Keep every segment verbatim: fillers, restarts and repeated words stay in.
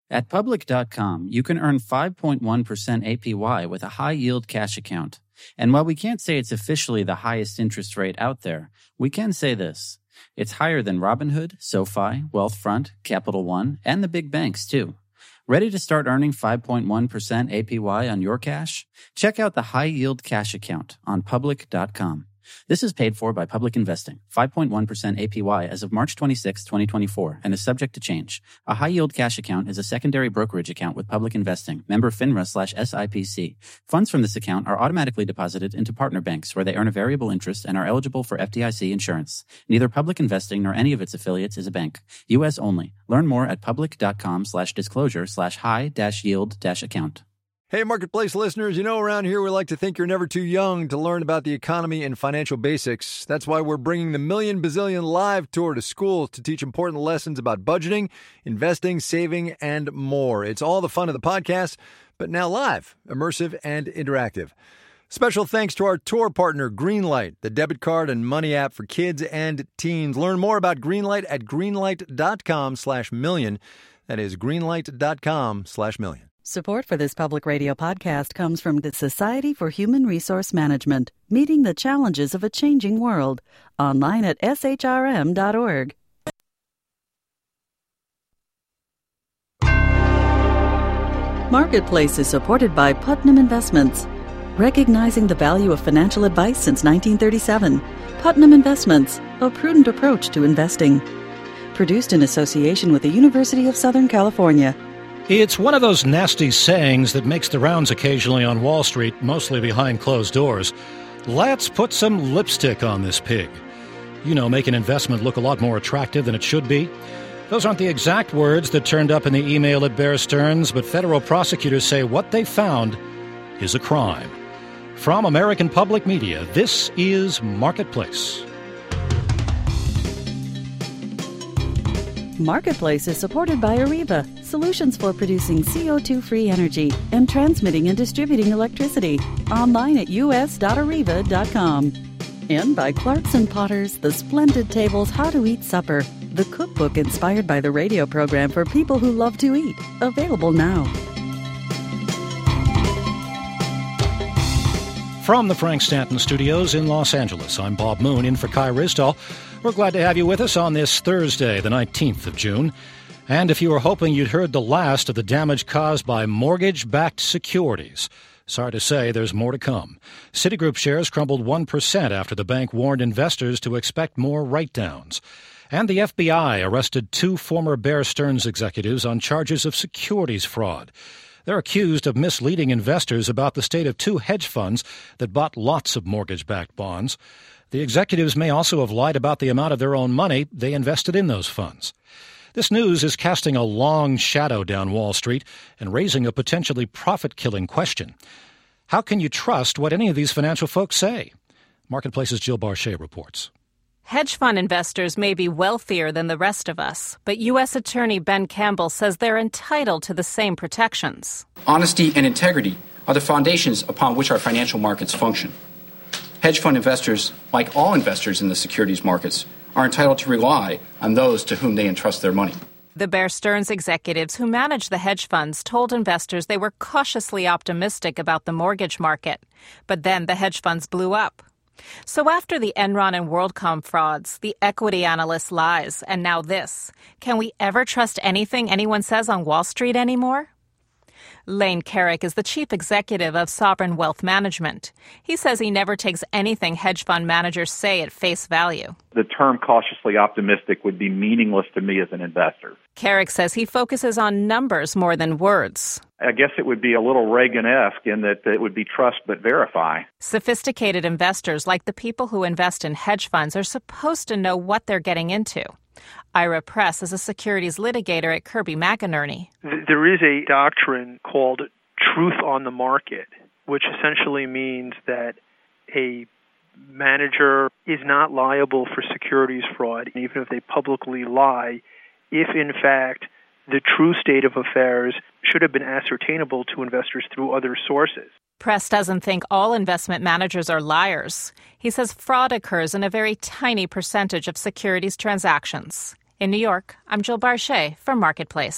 At Public dot com, you can earn five point one percent A P Y with a high-yield cash account. And while we can't say it's officially the highest interest rate out there, we can say this. It's higher than Robinhood, SoFi, Wealthfront, Capital One, and the big banks, too. Ready to start earning five point one percent A P Y on your cash? Check out the high-yield cash account on Public dot com. This is paid for by Public Investing, five point one percent A P Y as of March twenty-sixth, twenty twenty-four, and is subject to change. A high-yield cash account is a secondary brokerage account with Public Investing, member FINRA slash S I P C. Funds from this account are automatically deposited into partner banks where they earn a variable interest and are eligible for F D I C insurance. Neither Public Investing nor any of its affiliates is a bank. U S only. Learn more at Public dot com slash disclosure slash high dash yield dash account. Hey, Marketplace listeners, you know around here we like to think you're never too young to learn about the economy and financial basics. That's why we're bringing the Million Bazillion Live Tour to schools to teach important lessons about budgeting, investing, saving, and more. It's all the fun of the podcast, but now live, immersive, and interactive. Special thanks to our tour partner, Greenlight, the debit card and money app for kids and teens. Learn more about Greenlight at greenlight dot com slash million. That is greenlight dot com slash million. Support for this public radio podcast comes from the Society for Human Resource Management, meeting the challenges of a changing world. Online at S H R M dot org. Marketplace is supported by Putnam Investments. Recognizing the value of financial advice since nineteen thirty-seven, Putnam Investments, a prudent approach to investing. Produced in association with the University of Southern California. It's one of those nasty sayings that makes the rounds occasionally on Wall Street, mostly behind closed doors. Let's put some lipstick on this pig. You know, make an investment look a lot more attractive than it should be. Those aren't the exact words that turned up in the email at Bear Stearns, but federal prosecutors say what they found is a crime. From American Public Media, this is Marketplace. Marketplace is supported by Areva, solutions for producing C O two free energy and transmitting and distributing electricity. Online at U S dot areva dot com. And by Clarkson Potters, the splendid tables How to Eat Supper, the cookbook inspired by the radio program for people who love to eat. Available now. From the Frank Stanton Studios in Los Angeles, I'm Bob Moon in for Kai Risdall. We're glad to have you with us on this Thursday, the nineteenth of June. And if you were hoping you'd heard the last of the damage caused by mortgage-backed securities, sorry to say there's more to come. Citigroup shares crumbled one percent after the bank warned investors to expect more write-downs. And the F B I arrested two former Bear Stearns executives on charges of securities fraud. They're accused of misleading investors about the state of two hedge funds that bought lots of mortgage-backed bonds. The executives may also have lied about the amount of their own money they invested in those funds. This news is casting a long shadow down Wall Street and raising a potentially profit-killing question. How can you trust what any of these financial folks say? Marketplace's Jill Barchet reports. Hedge fund investors may be wealthier than the rest of us, but U S Attorney Ben Campbell says they're entitled to the same protections. Honesty and integrity are the foundations upon which our financial markets function. Hedge fund investors, like all investors in the securities markets, are entitled to rely on those to whom they entrust their money. The Bear Stearns executives who manage the hedge funds told investors they were cautiously optimistic about the mortgage market. But then the hedge funds blew up. So after the Enron and WorldCom frauds, the equity analyst lies, and now this. Can we ever trust anything anyone says on Wall Street anymore? Lane Carrick is the chief executive of Sovereign Wealth Management. He says he never takes anything hedge fund managers say at face value. The term cautiously optimistic would be meaningless to me as an investor. Carrick says he focuses on numbers more than words. I guess it would be a little Reagan-esque in that it would be trust but verify. Sophisticated investors like the people who invest in hedge funds are supposed to know what they're getting into. Ira Press is a securities litigator at Kirby McInerney. There is a doctrine called truth on the market, which essentially means that a manager is not liable for securities fraud, even if they publicly lie, if in fact the true state of affairs should have been ascertainable to investors through other sources. Press doesn't think all investment managers are liars. He says fraud occurs in a very tiny percentage of securities transactions. In New York, I'm Jill Barchet for Marketplace.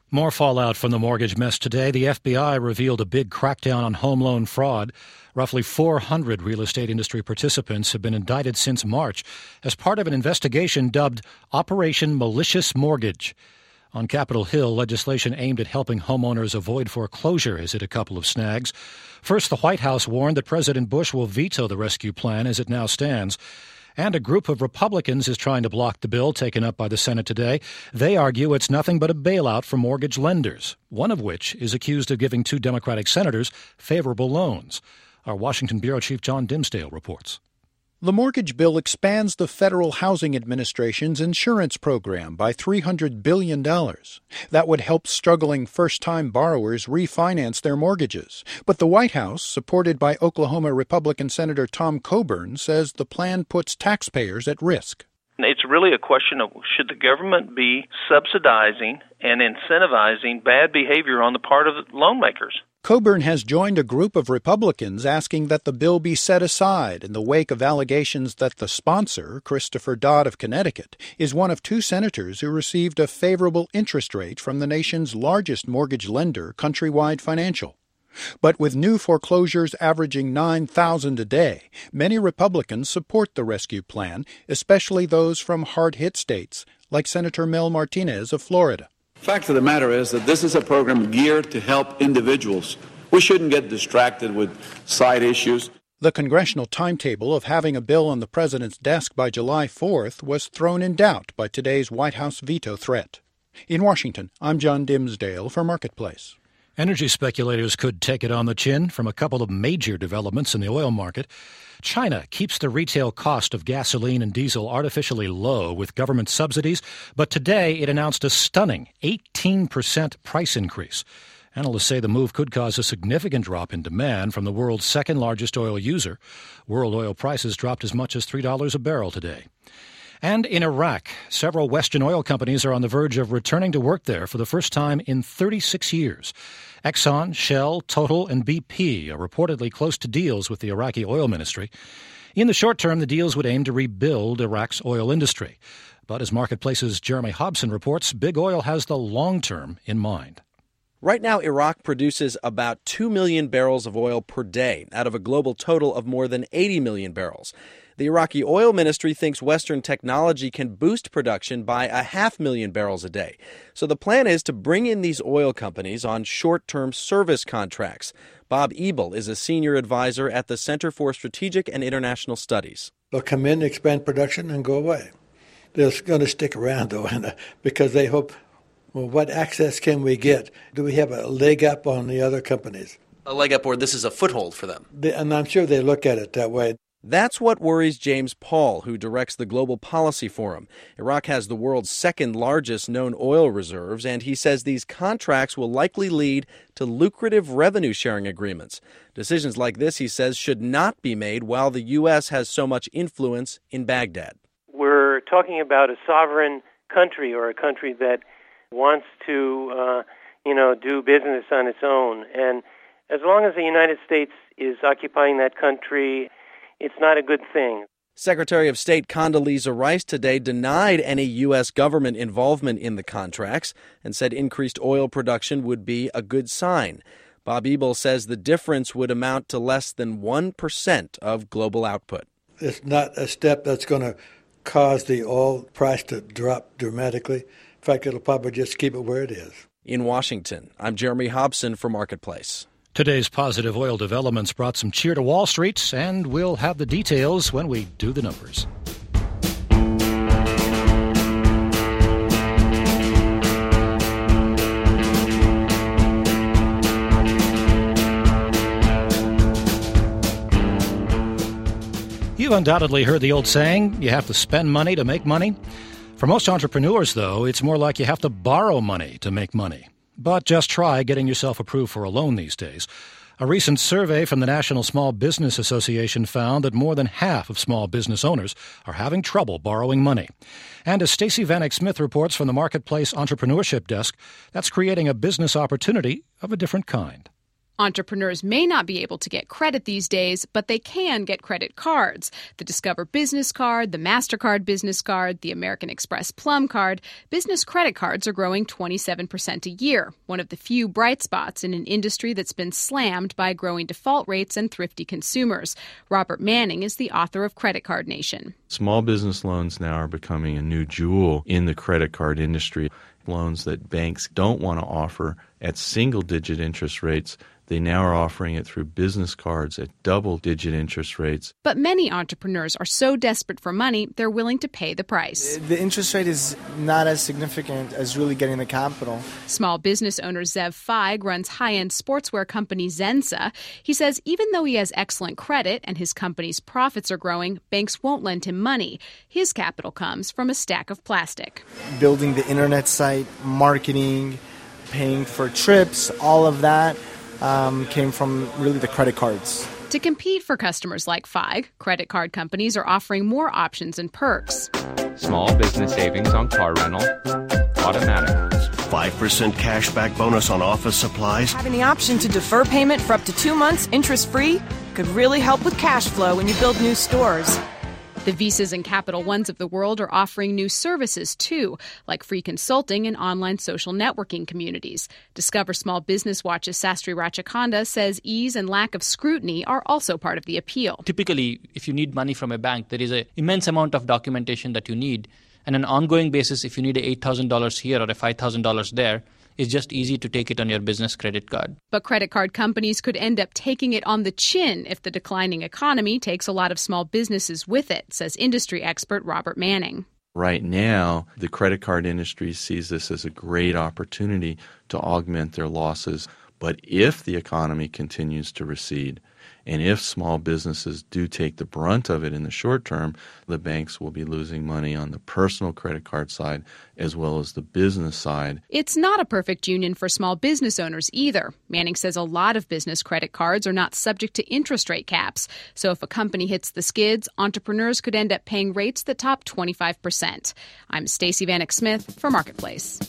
More fallout from the mortgage mess today. The F B I revealed a big crackdown on home loan fraud. Roughly four hundred real estate industry participants have been indicted since March as part of an investigation dubbed Operation Malicious Mortgage. On Capitol Hill, legislation aimed at helping homeowners avoid foreclosure has hit a couple of snags. First, the White House warned that President Bush will veto the rescue plan as it now stands. And a group of Republicans is trying to block the bill taken up by the Senate today. They argue it's nothing but a bailout for mortgage lenders, one of which is accused of giving two Democratic senators favorable loans. Our Washington Bureau Chief John Dimsdale reports. The mortgage bill expands the Federal Housing Administration's insurance program by three hundred billion dollars. That would help struggling first-time borrowers refinance their mortgages. But the White House, supported by Oklahoma Republican Senator Tom Coburn, says the plan puts taxpayers at risk. It's really a question of should the government be subsidizing and incentivizing bad behavior on the part of loan makers? Coburn has joined a group of Republicans asking that the bill be set aside in the wake of allegations that the sponsor, Christopher Dodd of Connecticut, is one of two senators who received a favorable interest rate from the nation's largest mortgage lender, Countrywide Financial. But with new foreclosures averaging nine thousand a day, many Republicans support the rescue plan, especially those from hard-hit states, like Senator Mel Martinez of Florida. The fact of the matter is that this is a program geared to help individuals. We shouldn't get distracted with side issues. The congressional timetable of having a bill on the president's desk by July fourth was thrown in doubt by today's White House veto threat. In Washington, I'm John Dimsdale for Marketplace. Energy speculators could take it on the chin from a couple of major developments in the oil market. China keeps the retail cost of gasoline and diesel artificially low with government subsidies, but today it announced a stunning eighteen percent price increase. Analysts say the move could cause a significant drop in demand from the world's second-largest oil user. World oil prices dropped as much as three dollars a barrel today. And in Iraq, several Western oil companies are on the verge of returning to work there for the first time in thirty-six years. Exxon, Shell, Total, and B P are reportedly close to deals with the Iraqi oil ministry. In the short term, the deals would aim to rebuild Iraq's oil industry. But as Marketplace's Jeremy Hobson reports, Big Oil has the long term in mind. Right now, Iraq produces about two million barrels of oil per day out of a global total of more than eighty million barrels. The Iraqi oil ministry thinks Western technology can boost production by a half million barrels a day. So the plan is to bring in these oil companies on short-term service contracts. Bob Ebel is a senior advisor at the Center for Strategic and International Studies. They'll come in, expand production, and go away. They're going to stick around, though, because they hope, well, what access can we get? Do we have a leg up on the other companies? A leg up, or this is a foothold for them. They, and I'm sure they look at it that way. That's what worries James Paul, who directs the Global Policy Forum. Iraq has the world's second largest known oil reserves, and he says these contracts will likely lead to lucrative revenue-sharing agreements. Decisions like this, he says, should not be made while the U S has so much influence in Baghdad. We're talking about a sovereign country, or a country that wants to, uh, you know, do business on its own. And as long as the United States is occupying that country, it's not a good thing. Secretary of State Condoleezza Rice today denied any U S government involvement in the contracts and said increased oil production would be a good sign. Bob Ebel says the difference would amount to less than one percent of global output. It's not a step that's going to cause the oil price to drop dramatically. In fact, it'll probably just keep it where it is. In Washington, I'm Jeremy Hobson for Marketplace. Today's positive oil developments brought some cheer to Wall Street, and we'll have the details when we do the numbers. You've undoubtedly heard the old saying, you have to spend money to make money. For most entrepreneurs, though, it's more like you have to borrow money to make money. But just try getting yourself approved for a loan these days. A recent survey from the National Small Business Association found that more than half of small business owners are having trouble borrowing money. And as Stacey Vanek Smith reports from the Marketplace Entrepreneurship Desk, that's creating a business opportunity of a different kind. Entrepreneurs may not be able to get credit these days, but they can get credit cards. The Discover Business Card, the MasterCard Business Card, the American Express Plum Card. Business credit cards are growing twenty-seven percent a year, one of the few bright spots in an industry that's been slammed by growing default rates and thrifty consumers. Robert Manning is the author of Credit Card Nation. Small business loans now are becoming a new jewel in the credit card industry. Loans that banks don't want to offer at single-digit interest rates, they now are offering it through business cards at double-digit interest rates. But many entrepreneurs are so desperate for money, they're willing to pay the price. The interest rate is not as significant as really getting the capital. Small business owner Zev Feig runs high-end sportswear company Zensa. He says even though he has excellent credit and his company's profits are growing, banks won't lend him money. His capital comes from a stack of plastic. Building the internet site, marketing, paying for trips, all of that um, came from really the credit cards. To compete for customers like Feig, credit card companies are offering more options and perks. Small business savings on car rental, automatic. five percent cashback bonus on office supplies. Having the option to defer payment for up to two months interest-free could really help with cash flow when you build new stores. The Visas and Capital Ones of the world are offering new services, too, like free consulting and online social networking communities. Discover Small Business Watch's Sastry Rachakanda says ease and lack of scrutiny are also part of the appeal. Typically, if you need money from a bank, there is an immense amount of documentation that you need. And on an ongoing basis, if you need a eight thousand dollars here or a five thousand dollars there, it's just easy to take it on your business credit card. But credit card companies could end up taking it on the chin if the declining economy takes a lot of small businesses with it, says industry expert Robert Manning. Right now, the credit card industry sees this as a great opportunity to augment their losses. But if the economy continues to recede, and if small businesses do take the brunt of it in the short term, the banks will be losing money on the personal credit card side as well as the business side. It's not a perfect union for small business owners either. Manning says a lot of business credit cards are not subject to interest rate caps. So if a company hits the skids, entrepreneurs could end up paying rates that top twenty-five percent. I'm Stacey Vanek Smith for Marketplace.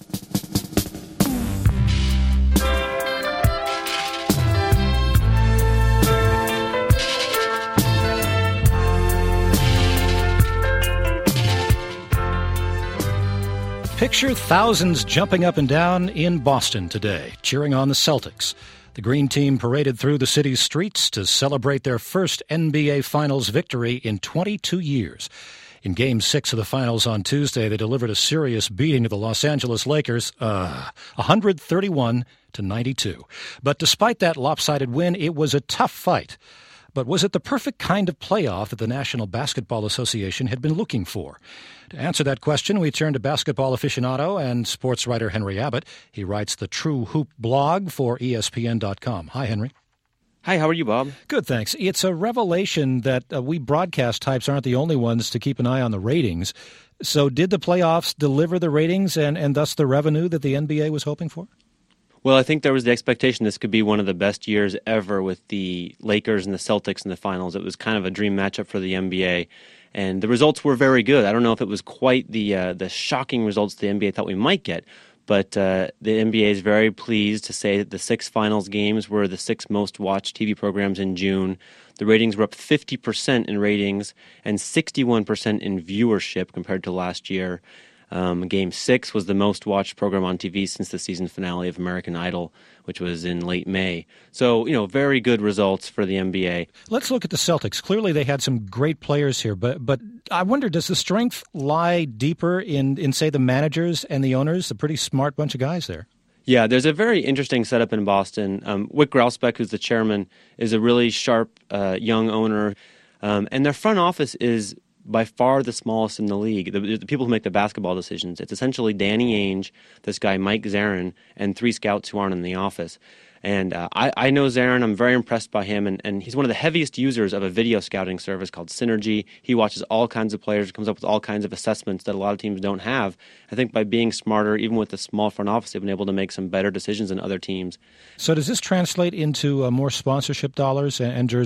Picture thousands jumping up and down in Boston today, cheering on the Celtics. The Green Team paraded through the city's streets to celebrate their first N B A Finals victory in twenty-two years. In Game six of the Finals on Tuesday, they delivered a serious beating to the Los Angeles Lakers, uh, one thirty-one to ninety-two. But despite that lopsided win, it was a tough fight. But was it the perfect kind of playoff that the National Basketball Association had been looking for? To answer that question, we turn to basketball aficionado and sports writer Henry Abbott. He writes the True Hoop blog for E S P N dot com. Hi, Henry. Hi, how are you, Bob? Good, thanks. It's a revelation that uh, we broadcast types aren't the only ones to keep an eye on the ratings. So did the playoffs deliver the ratings and, and thus the revenue that the N B A was hoping for? Well, I think there was the expectation this could be one of the best years ever with the Lakers and the Celtics in the finals. It was kind of a dream matchup for the N B A, and the results were very good. I don't know if it was quite the uh, the shocking results the N B A thought we might get, but uh, the N B A is very pleased to say that the six finals games were the six most watched T V programs in June. The ratings were up fifty percent in ratings and sixty-one percent in viewership compared to last year. Um, Game six was the most watched program on T V since the season finale of American Idol, which was in late May. So, you know, very good results for the N B A. Let's look at the Celtics. Clearly they had some great players here, but but I wonder, does the strength lie deeper in, in say, the managers and the owners? A pretty smart bunch of guys there. Yeah, there's a very interesting setup in Boston. Um, Wyc Grousbeck, who's the chairman, is a really sharp uh, young owner, um, and their front office is by far the smallest in the league. The, the people who make the basketball decisions. It's essentially Danny Ainge, this guy Mike Zarin, and three scouts who aren't in the office. And uh, I, I know Zarin. I'm very impressed by him, and, and he's one of the heaviest users of a video scouting service called Synergy. He watches all kinds of players, comes up with all kinds of assessments that a lot of teams don't have. I think by being smarter, even with the small front office, they've been able to make some better decisions than other teams. So does this translate into uh, more sponsorship dollars and, and jerseys?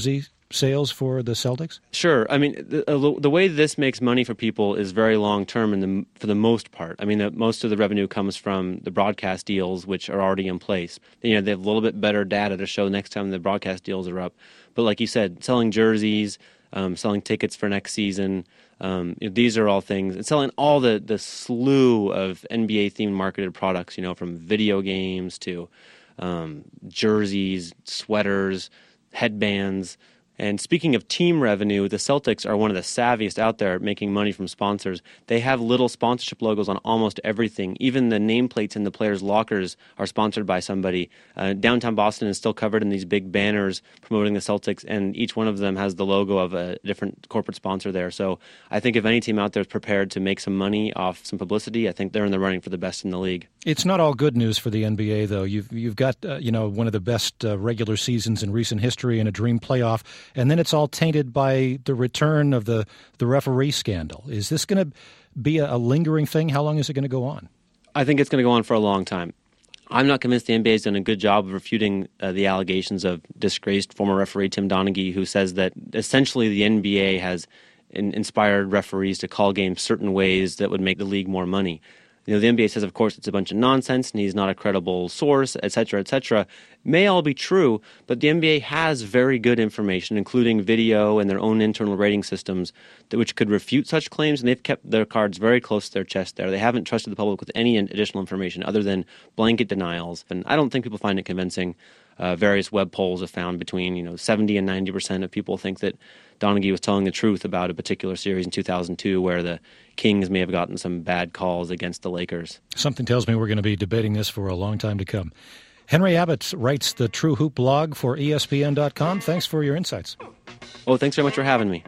sales for the Celtics? Sure. I mean, the, the way this makes money for people is very long term in the, for the most part. I mean, the, most of the revenue comes from the broadcast deals, which are already in place. You know, they have a little bit better data to show next time the broadcast deals are up. But like you said, selling jerseys, um, selling tickets for next season, um, you know, these are all things. And selling all the, the slew of N B A-themed marketed products, you know, from video games to um, jerseys, sweaters, headbands. And speaking of team revenue, the Celtics are one of the savviest out there making money from sponsors. They have little sponsorship logos on almost everything. Even the nameplates in the players' lockers are sponsored by somebody. Uh, downtown Boston is still covered in these big banners promoting the Celtics, and each one of them has the logo of a different corporate sponsor there. So I think if any team out there is prepared to make some money off some publicity, I think they're in the running for the best in the league. It's not all good news for the N B A, though. You've you've got uh, you know one of the best uh, regular seasons in recent history and a dream playoff, and then it's all tainted by the return of the, the referee scandal. Is this going to be a, a lingering thing? How long is it going to go on? I think it's going to go on for a long time. I'm not convinced the N B A has done a good job of refuting uh, the allegations of disgraced former referee Tim Donaghy, who says that essentially the N B A has in- inspired referees to call games certain ways that would make the league more money. You know, the N B A says, of course, it's a bunch of nonsense and he's not a credible source, et cetera, et cetera. May all be true, but the N B A has very good information, including video and their own internal rating systems, that which could refute such claims, and they've kept their cards very close to their chest there. They haven't trusted the public with any additional information other than blanket denials, and I don't think people find it convincing. Uh, various web polls have found between you know seventy and ninety percent of people think that Donaghy was telling the truth about a particular series in two thousand two where the Kings may have gotten some bad calls against the Lakers. Something tells me we're going to be debating this for a long time to come. Henry Abbott writes the True Hoop blog for E S P N dot com. Thanks for your insights. Oh, thanks very much for having me.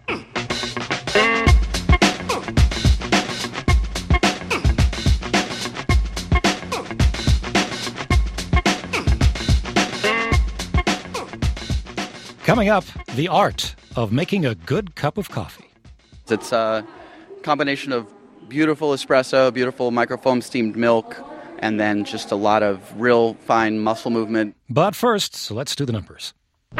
Coming up, the art of making a good cup of coffee. It's a combination of beautiful espresso, beautiful microfoam steamed milk, and then just a lot of real fine muscle movement. But first, so let's do the numbers.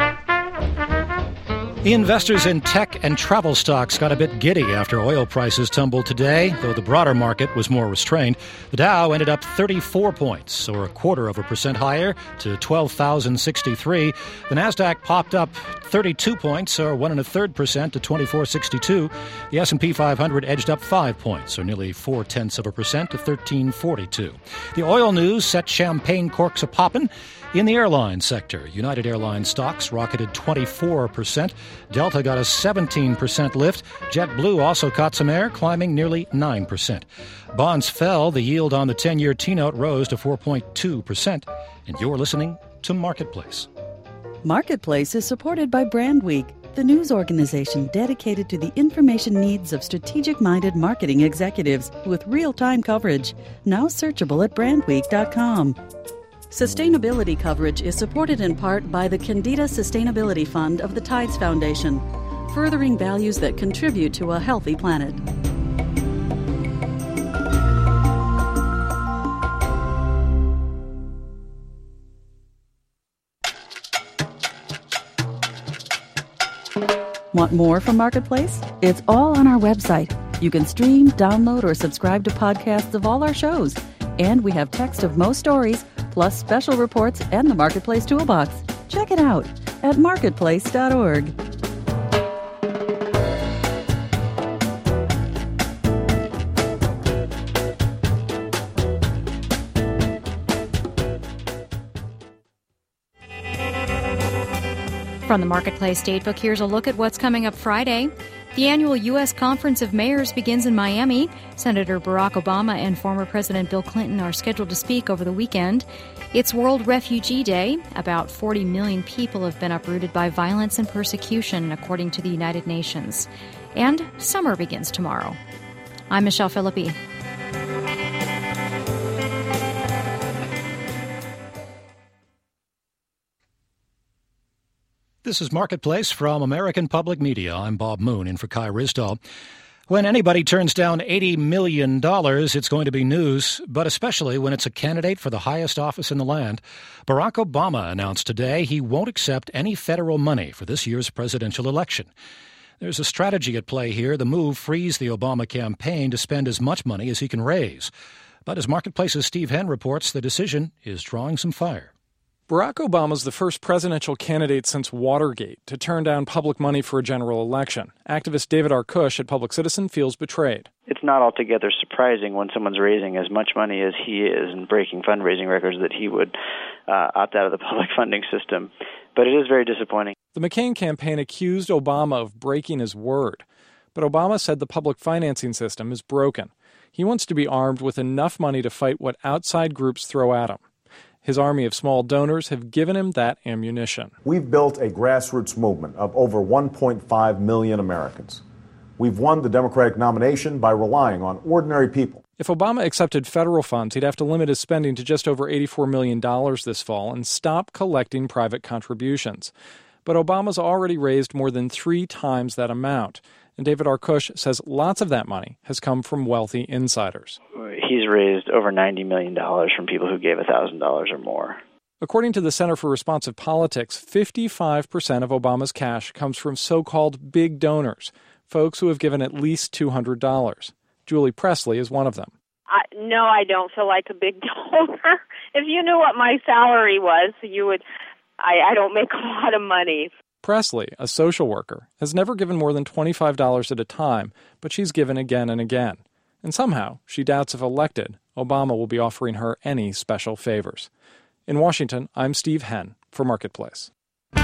Investors in tech and travel stocks got a bit giddy after oil prices tumbled today, though the broader market was more restrained. The Dow ended up thirty-four points, or a quarter of a percent higher, to twelve thousand sixty-three. The Nasdaq popped up thirty-two points, or one and a third percent, to twenty-four sixty-two. The S and P five hundred edged up five points, or nearly four tenths of a percent, to thirteen forty-two. The oil news set champagne corks a-poppin'. In the airline sector, United Airlines stocks rocketed twenty-four percent. Delta got a seventeen percent lift. JetBlue also caught some air, climbing nearly nine percent. Bonds fell. The yield on the ten-year T-note rose to four point two percent. And you're listening to Marketplace. Marketplace is supported by Brand Week, the news organization dedicated to the information needs of strategic-minded marketing executives with real-time coverage. Now searchable at brand week dot com. Sustainability coverage is supported in part by the Candida Sustainability Fund of the Tides Foundation, furthering values that contribute to a healthy planet. Want more from Marketplace? It's all on our website. You can stream, download, or subscribe to podcasts of all our shows. And we have text of most stories, plus special reports and the Marketplace Toolbox. Check it out at marketplace dot org. From the Marketplace Datebook, here's a look at what's coming up Friday. The annual U S Conference of Mayors begins in Miami. Senator Barack Obama and former President Bill Clinton are scheduled to speak over the weekend. It's World Refugee Day. About forty million people have been uprooted by violence and persecution, according to the United Nations. And summer begins tomorrow. I'm Michelle Philippi. This is Marketplace from American Public Media. I'm Bob Moon in for Kai Risdahl. When anybody turns down eighty million dollars, it's going to be news, but especially when it's a candidate for the highest office in the land. Barack Obama announced today he won't accept any federal money for this year's presidential election. There's a strategy at play here. The move frees the Obama campaign to spend as much money as he can raise. But as Marketplace's Steve Henn reports, the decision is drawing some fire. Barack Obama's the first presidential candidate since Watergate to turn down public money for a general election. Activist David Arkush at Public Citizen feels betrayed. It's not altogether surprising when someone's raising as much money as he is and breaking fundraising records that he would uh, opt out of the public funding system. But it is very disappointing. The McCain campaign accused Obama of breaking his word. But Obama said the public financing system is broken. He wants to be armed with enough money to fight what outside groups throw at him. His army of small donors have given him that ammunition. We've built a grassroots movement of over one point five million Americans. We've won the Democratic nomination by relying on ordinary people. If Obama accepted federal funds, he'd have to limit his spending to just over eighty-four million dollars this fall and stop collecting private contributions. But Obama's already raised more than three times that amount. And David Arkush says lots of that money has come from wealthy insiders. He's raised over ninety million dollars from people who gave one thousand dollars or more. According to the Center for Responsive Politics, fifty-five percent of Obama's cash comes from so-called big donors, folks who have given at least two hundred dollars. Julie Presley is one of them. I, no, I don't feel like a big donor. If you knew what my salary was, you would. I, I don't make a lot of money. Presley, a social worker, has never given more than twenty-five dollars at a time, but she's given again and again. And somehow, she doubts if elected, Obama will be offering her any special favors. In Washington, I'm Steve Henn for Marketplace.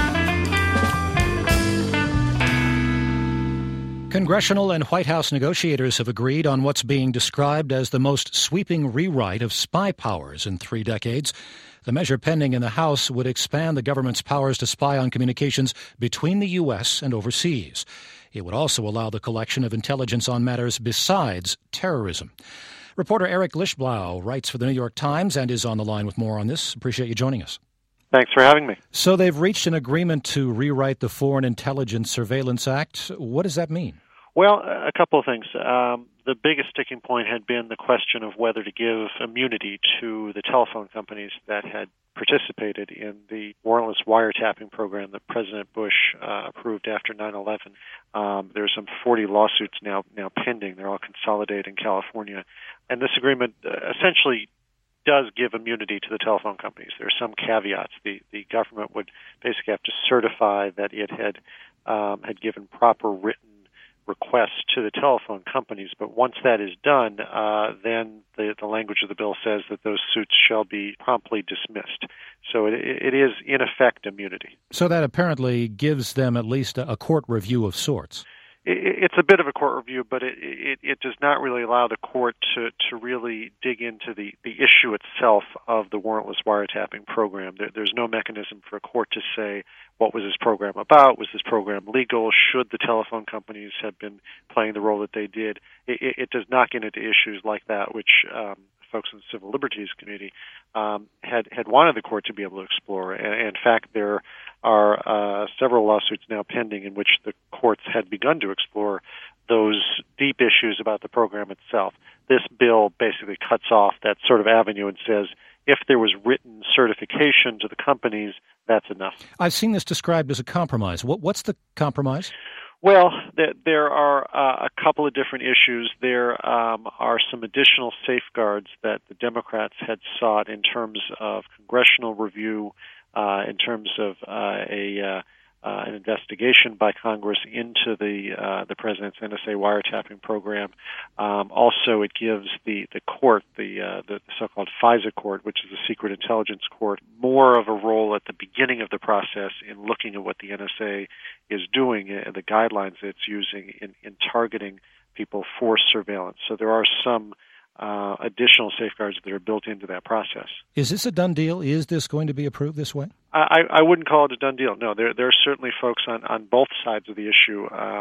Congressional and White House negotiators have agreed on what's being described as the most sweeping rewrite of spy powers in three decades. The measure pending in the House would expand the government's powers to spy on communications between the U S and overseas. It would also allow the collection of intelligence on matters besides terrorism. Reporter Eric Lischblau writes for the New York Times and is on the line with more on this. Appreciate you joining us. Thanks for having me. So they've reached an agreement to rewrite the Foreign Intelligence Surveillance Act. What does that mean? Well, a couple of things. Um, the biggest sticking point had been the question of whether to give immunity to the telephone companies that had participated in the warrantless wiretapping program that President Bush uh, approved after nine eleven. Um, there's some forty lawsuits now now pending. They're all consolidated in California. And this agreement uh, essentially does give immunity to the telephone companies. There are some caveats. The the government would basically have to certify that it had um, had given proper written requests to the telephone companies, but once that is done, uh, then the, the language of the bill says that those suits shall be promptly dismissed. So it, it is, in effect, immunity. So that apparently gives them at least a, a court review of sorts. It's a bit of a court review, but it, it, it does not really allow the court to, to really dig into the, the issue itself of the warrantless wiretapping program. There, there's no mechanism for a court to say, what was this program about? Was this program legal? Should the telephone companies have been playing the role that they did? It, it, it does not get into issues like that, which um, folks in the Civil Liberties Committee um, had, had wanted the court to be able to explore. And, in fact, there are uh, several lawsuits now pending in which the courts had begun to explore those deep issues about the program itself. This bill basically cuts off that sort of avenue and says, if there was written certification to the companies, that's enough. I've seen this described as a compromise. What, what's the compromise? Well, there are uh, a couple of different issues. There um, are some additional safeguards that the Democrats had sought in terms of congressional review, uh, in terms of uh, a uh, uh, an investigation by Congress into the uh, the president's N S A wiretapping program. Um, also, it gives the the court, the uh, the so-called FISA court, which is the Secret Intelligence Court, more of a role at the beginning of the process in looking at what the N S A is doing and the guidelines it's using in, in targeting people for surveillance. So there are some uh, additional safeguards that are built into that process. Is this a done deal? Is this going to be approved this way? I, I wouldn't call it a done deal. No, there there are certainly folks on, on both sides of the issue um,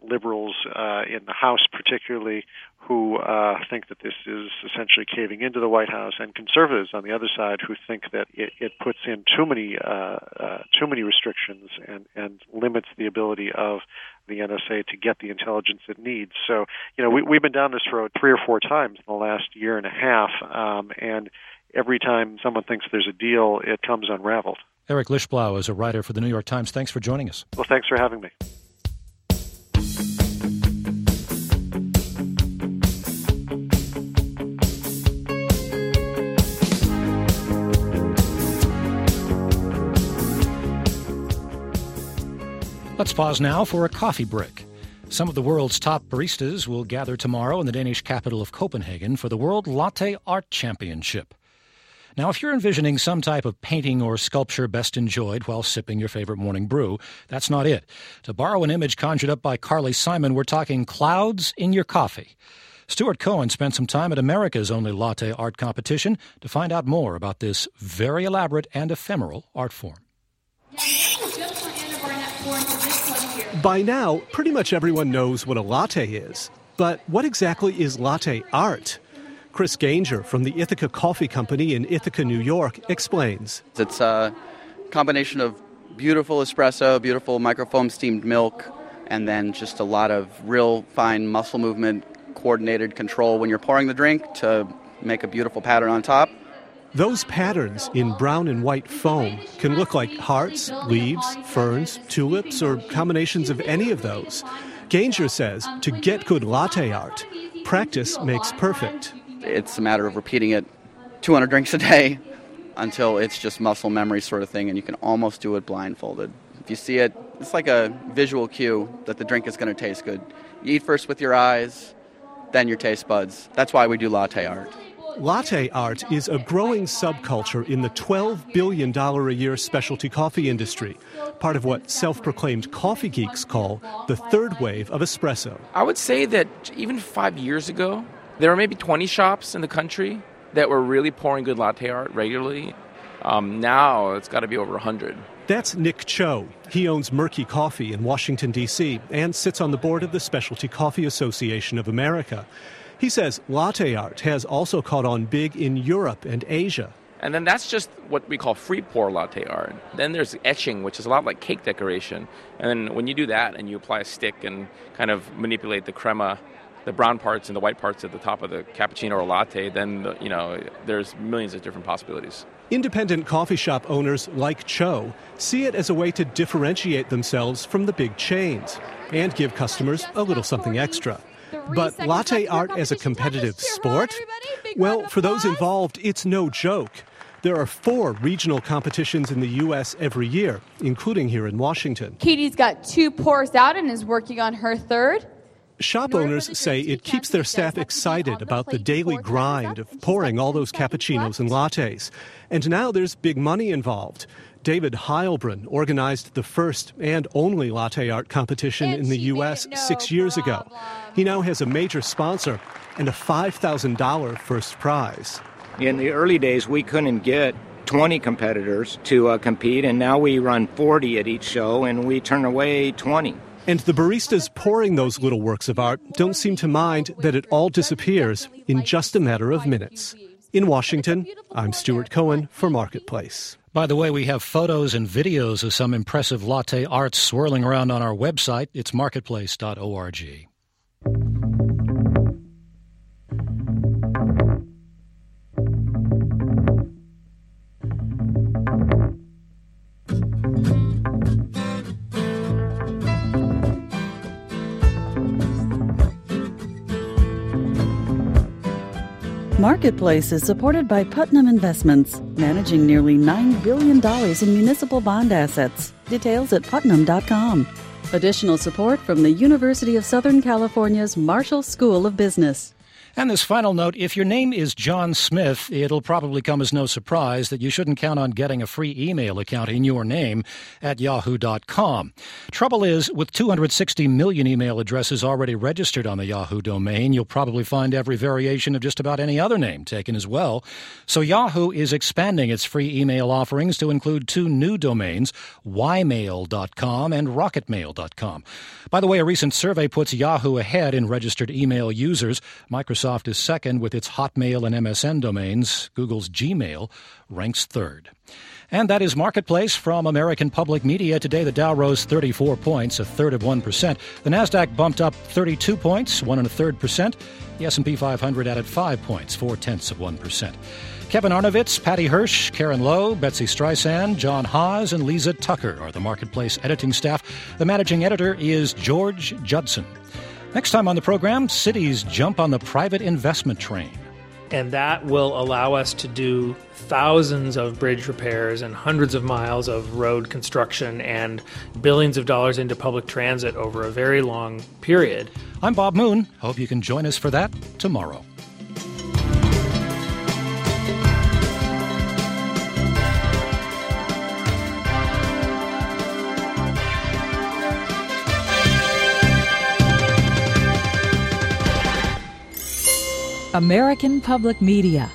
liberals uh, in the House particularly who uh, think that this is essentially caving into the White House, and conservatives on the other side who think that it, it puts in too many uh, uh, too many restrictions and, and limits the ability of the N S A to get the intelligence it needs. So, you know, we, we've been down this road three or four times in the last year and a half, um, and every time someone thinks there's a deal, it comes unraveled. Eric Lichtblau is a writer for the New York Times. Thanks for joining us. Well, thanks for having me. Let's pause now for a coffee break. Some of the world's top baristas will gather tomorrow in the Danish capital of Copenhagen for the World Latte Art Championship. Now, if you're envisioning some type of painting or sculpture best enjoyed while sipping your favorite morning brew, that's not it. To borrow an image conjured up by Carly Simon, we're talking clouds in your coffee. Stuart Cohen spent some time at America's only latte art competition to find out more about this very elaborate and ephemeral art form. By now, pretty much everyone knows what a latte is. But what exactly is latte art? Chris Ganger from the Ithaca Coffee Company in Ithaca, New York, explains. It's a combination of beautiful espresso, beautiful microfoam steamed milk, and then just a lot of real fine muscle movement, coordinated control when you're pouring the drink to make a beautiful pattern on top. Those patterns in brown and white foam can look like hearts, leaves, ferns, tulips, or combinations of any of those. Ganger says to get good latte art, practice makes perfect. It's a matter of repeating it two hundred drinks a day until it's just muscle memory sort of thing, and you can almost do it blindfolded. If you see it, it's like a visual cue that the drink is going to taste good. You eat first with your eyes, then your taste buds. That's why we do latte art. Latte art is a growing subculture in the twelve billion dollars a year specialty coffee industry, part of what self-proclaimed coffee geeks call the third wave of espresso. I would say that even five years ago, there were maybe twenty shops in the country that were really pouring good latte art regularly. Um, now it's got to be over one hundred. That's Nick Cho. He owns Murky Coffee in Washington, D C, and sits on the board of the Specialty Coffee Association of America. He says latte art has also caught on big in Europe and Asia. And then that's just what we call free pour latte art. Then there's etching, which is a lot like cake decoration. And then when you do that and you apply a stick and kind of manipulate the crema, the brown parts and the white parts at the top of the cappuccino or latte, then, you know, there's millions of different possibilities. Independent coffee shop owners like Cho see it as a way to differentiate themselves from the big chains and give customers a little something extra. But latte art as a competitive sport? Well, for those involved, it's no joke. There are four regional competitions in the U S every year, including here in Washington. Katie's got two pours out and is working on her third. Shop owners say it keeps their staff excited about the daily grind of pouring all those cappuccinos and lattes. And now there's big money involved. David Heilbrunn organized the first and only latte art competition in the U S six years ago. He now has a major sponsor and a five thousand dollars first prize. In the early days, we couldn't get twenty competitors to uh, compete, and now we run forty at each show, and we turn away twenty. And the baristas pouring those little works of art don't seem to mind that it all disappears in just a matter of minutes. In Washington, I'm Stuart Cohen for Marketplace. By the way, we have photos and videos of some impressive latte art swirling around on our website. It's marketplace dot org. Marketplace is supported by Putnam Investments, managing nearly nine billion dollars in municipal bond assets. Details at putnam dot com. Additional support from the University of Southern California's Marshall School of Business. And this final note, if your name is John Smith, it'll probably come as no surprise that you shouldn't count on getting a free email account in your name at yahoo dot com. Trouble is, with two hundred sixty million email addresses already registered on the Yahoo domain, you'll probably find every variation of just about any other name taken as well. So Yahoo is expanding its free email offerings to include two new domains, y mail dot com and rocket mail dot com. By the way, a recent survey puts Yahoo ahead in registered email users. Microsoft is second with its Hotmail and M S N domains. Google's Gmail ranks third. And that is Marketplace from American Public Media. Today, the Dow rose thirty-four points, a third of one percent. The Nasdaq bumped up thirty-two points, one and a third percent. The S and P five hundred added five points, four tenths of one percent. Kevin Arnovitz, Patty Hirsch, Karen Lowe, Betsy Streisand, John Haas, and Lisa Tucker are the Marketplace editing staff. The managing editor is George Judson. Next time on the program, cities jump on the private investment train. And that will allow us to do thousands of bridge repairs and hundreds of miles of road construction and billions of dollars into public transit over a very long period. I'm Bob Moon. Hope you can join us for that tomorrow. American Public Media.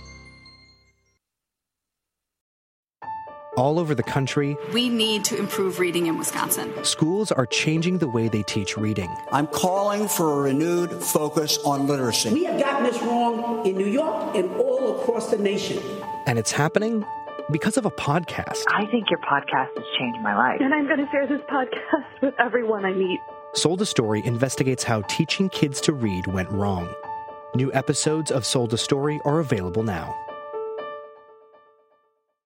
All over the country, we need to improve reading in Wisconsin. Schools are changing the way they teach reading. I'm calling for a renewed focus on literacy. We have gotten this wrong in New York and all across the nation. And it's happening because of a podcast. I think your podcast has changed my life. And I'm going to share this podcast with everyone I meet. Sold a Story investigates how teaching kids to read went wrong. New episodes of Sold a Story are available now.